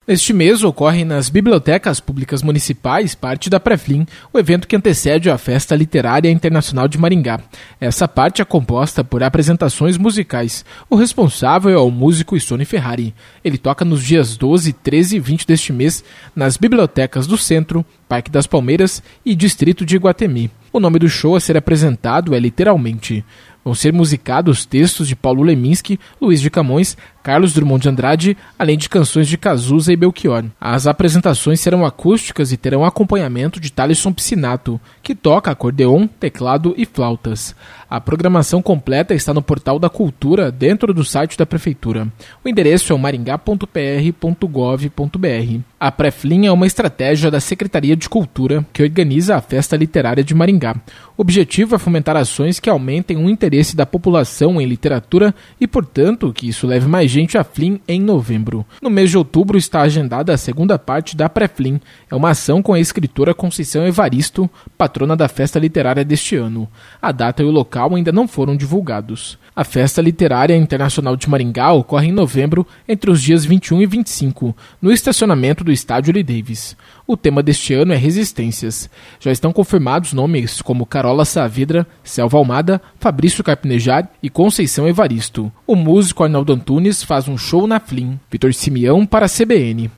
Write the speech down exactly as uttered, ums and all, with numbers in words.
Neste mês ocorre nas bibliotecas públicas municipais parte da Preflim, o evento que antecede a Festa Literária Internacional de Maringá. Essa parte é composta por apresentações musicais. O responsável é o músico Issone Ferrari. Ele toca nos dias doze, treze e vinte deste mês nas bibliotecas do Centro, Parque das Palmeiras e Distrito de Iguatemi. O nome do show a ser apresentado é Literalmente. Vão ser musicados textos de Paulo Leminski, Luiz de Camões, Carlos Drummond de Andrade, além de canções de Cazuza e Belchior. As apresentações serão acústicas e terão acompanhamento de Thaleson Piscinato, que toca acordeon, teclado e flautas. A programação completa está no Portal da Cultura, dentro do site da Prefeitura. O endereço é o maringá ponto p r ponto gov ponto b r. A Preflim é uma estratégia da Secretaria de Cultura que organiza a Festa Literária de Maringá. O objetivo é fomentar ações que aumentem o interesse da população em literatura e, portanto, que isso leve mais gente à Flim em novembro. No mês de outubro está agendada a segunda parte da Preflim. É uma ação com a escritora Conceição Evaristo, patrona da Festa Literária deste ano. A data e o local ainda não foram divulgados. A Festa Literária Internacional de Maringá ocorre em novembro, entre os dias vinte e um e vinte e cinco, no estacionamento do Estádio Lee Davis. O tema deste ano é Resistências. Já estão confirmados nomes como Carola Saavedra, Selva Almada, Fabrício Carpinejar e Conceição Evaristo. O músico Arnaldo Antunes faz um show na Flim. Vitor Simeão para a C B N.